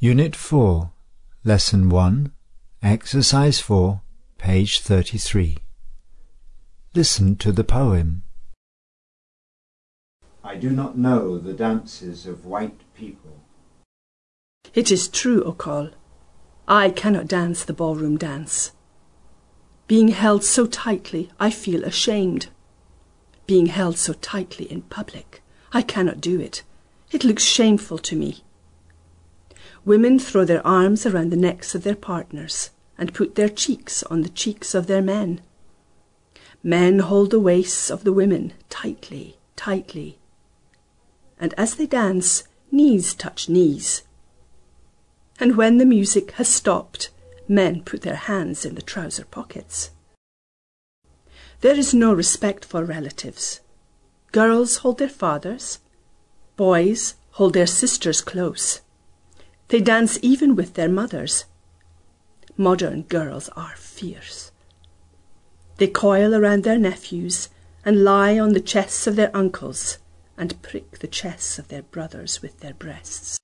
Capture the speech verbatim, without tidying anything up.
Unit four, Lesson one, Exercise four, page thirty-three. Listen to the poem. I do not know the dances of white people. It is true, Ochol. I cannot dance the ballroom dance. Being held so tightly, I feel ashamed. Being held so tightly in public, I cannot do it. It looks shameful to me. Women throw their arms around the necks of their partners and put their cheeks on the cheeks of their men. Men hold the waists of the women tightly, tightly. And as they dance, knees touch knees. And when the music has stopped, men put their hands in the trouser pockets. There is no respect for relatives. Girls hold their fathers. Boys hold their sisters close. They dance even with their mothers. Modern girls are fierce. They coil around their nephews and lie on the chests of their uncles and prick the chests of their brothers with their breasts.